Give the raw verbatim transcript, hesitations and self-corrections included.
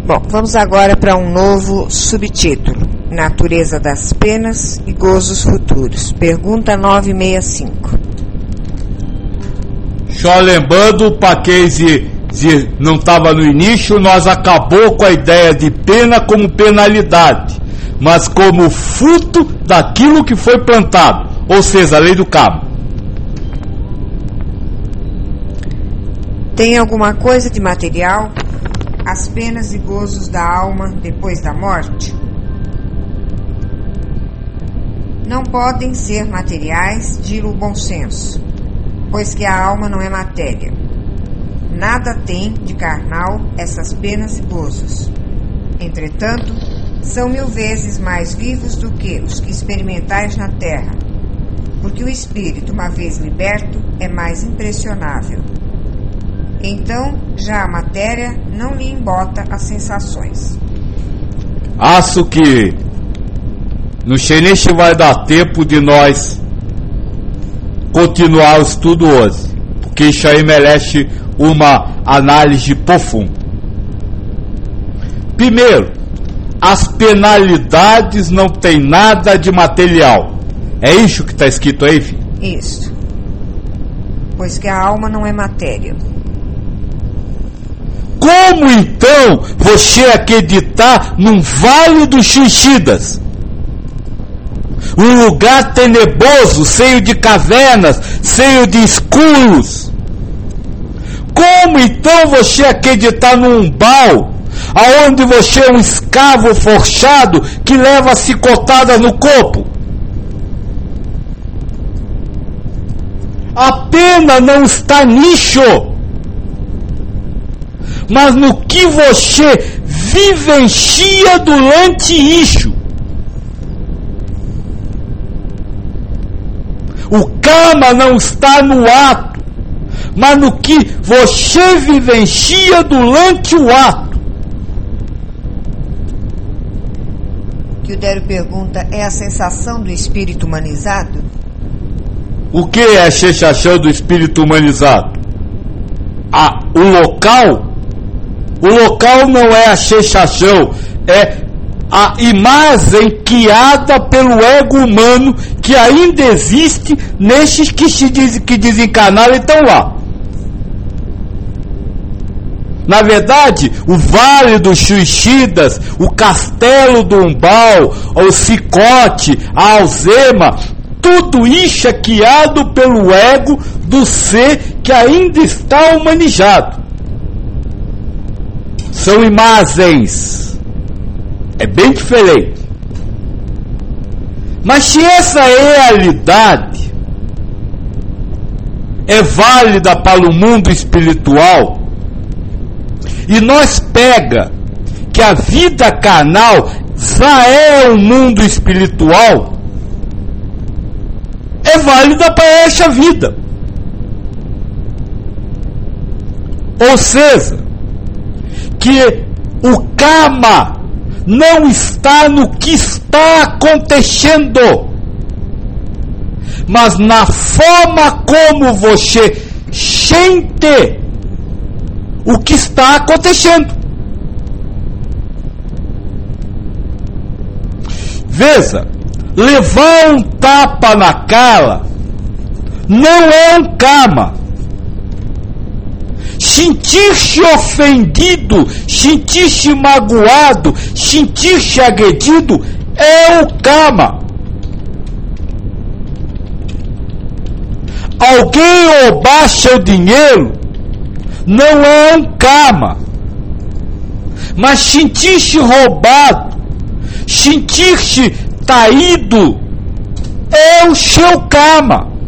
Bom, vamos agora para um novo subtítulo: Natureza das penas e gozos futuros. Pergunta novecentos e sessenta e cinco. Só lembrando, para quem não estava no início, nós acabou com a ideia de pena como penalidade, mas como fruto daquilo que foi plantado, ou seja, a lei do karma. Tem alguma coisa de material? As penas e gozos da alma depois da morte? Não podem ser materiais, diga o bom senso, pois que a alma não é matéria. Nada tem de carnal essas penas e gozos. Entretanto, são mil vezes mais vivos do que os que experimentais na terra, porque o espírito, uma vez liberto, é mais impressionável. Então, já a matéria não lhe embota as sensações. Acho que não sei nem se vai dar tempo de nós continuar o estudo hoje, porque isso aí merece uma análise profunda. Primeiro, as penalidades não têm nada de material. É isso que está escrito aí, filho? Isso. Pois que a alma não é matéria. Como então você acreditar num vale dos suicidas? Um lugar tenebroso, cheio de cavernas, cheio de escuros. Como então você acreditar num umbral, aonde você é um escravo forçado que leva chicotadas no corpo? A pena não está nisso, mas no que você vivencia durante isso. O karma não está no ato, mas no que você vivencia durante o ato. Que o Dério pergunta: é a sensação do espírito humanizado? O que é a sensação do espírito humanizado? Ah, o local? O local não é a sensação, é a imagem criada pelo ego humano que ainda existe nesses que se diz, que desencarnaram e estão lá. Na verdade, o Vale dos Suicidas, o Castelo do Umbral, o Chicote, a Alzema, tudo isso é criado pelo ego do ser que ainda está humanizado. São imagens. É bem diferente. Mas se essa realidade é válida para o mundo espiritual, e nós pega que a vida carnal já é um mundo espiritual, é válida para essa vida. Ou seja, que o karma não está no que está acontecendo, mas na forma como você sente o que está acontecendo. Veja, levar um tapa na cara não é um karma. Sentir-se ofendido, sentir-se magoado, sentir-se agredido é o karma. Alguém roubar seu dinheiro não é um karma, mas sentir-se roubado, sentir-se traído é o seu karma.